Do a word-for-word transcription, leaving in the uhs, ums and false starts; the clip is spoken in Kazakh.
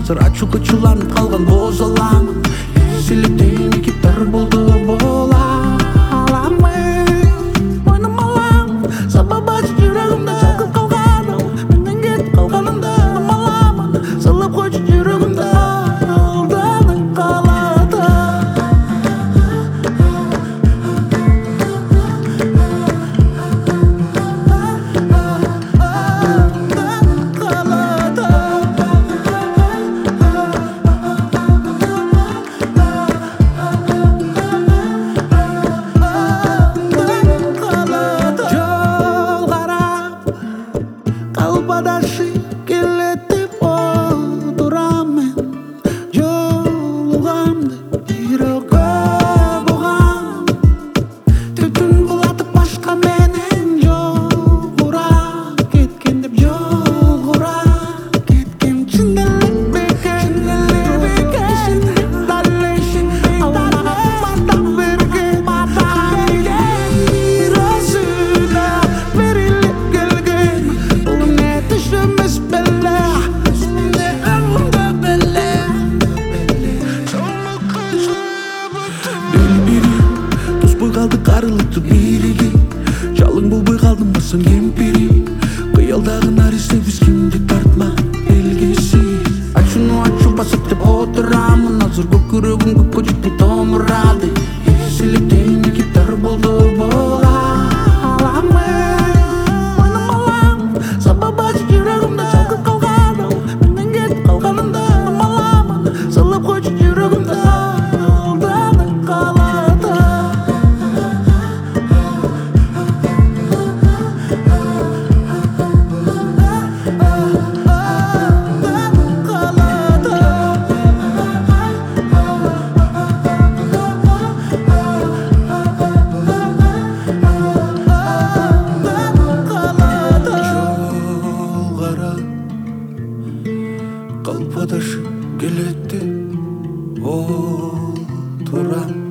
азыр ачуу кычууланып калган боз аламын. Силип дейми киптар болду бола аламын. Мойнум алам сабабы жүрөгүмдө чалкып калганым, менден кетип калганымда аламын. Сылап койчу жүрөгүмдө алданып калат. Kalpadaşı keletip oturam men, jolugамды жүрөгкө бугам. Түтүн булатып башка менен жолура кеткен деп жолура кеткен. Чын элек бекен, кишин далешин алма мата берген, мата берген өзүнө берилип келген. Düşürmüş belle, üstünde alnımda belle. Çoğunluk kaçırıp Deli biri, dost boy kaldı karılıktı birigi. Çalın bul boy kaldım basan kempiri. Kıyaldağın ariste biz kimdi tartma belgesi. Aç şunu açıp basıp tep oturamın. Hazır kökürüğüm kökücük bir tomuradı. Silip deyimi gitar buldu bola alamın. Manım alam, sababa жүрөгүмдө чалкып калганым, менден кетип калганымда аламын. Сылап койчу жүрөгүмдө алданып калат. Kalpadaşı gelette oturam.